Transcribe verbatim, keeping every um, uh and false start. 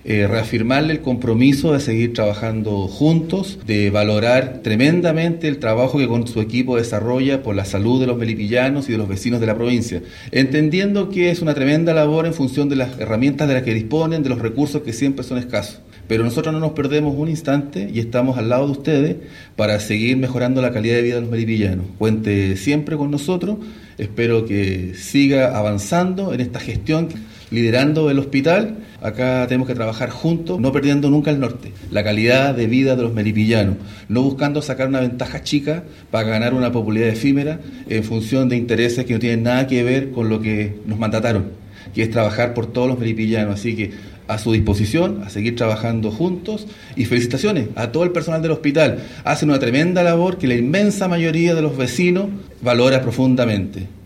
eh, reafirmarle el compromiso de seguir trabajando juntos, de valorar tremendamente el trabajo que con su equipo desarrolla por la salud de los melipillanos y de los vecinos de la provincia, entendiendo que es una tremenda labor en función de las herramientas de las que disponen, de los recursos que siempre son escasos. Pero nosotros no nos perdemos un instante y estamos al lado de ustedes para seguir mejorando la calidad de vida de los melipillanos. Cuente siempre con nosotros, espero que siga avanzando en esta gestión, liderando el hospital. Acá tenemos que trabajar juntos, no perdiendo nunca el norte, la calidad de vida de los melipillanos, no buscando sacar una ventaja chica para ganar una popularidad efímera en función de intereses que no tienen nada que ver con lo que nos mandataron, que es trabajar por todos los melipillanos. Así que a su disposición, a seguir trabajando juntos, y felicitaciones a todo el personal del hospital. Hacen una tremenda labor que la inmensa mayoría de los vecinos valora profundamente.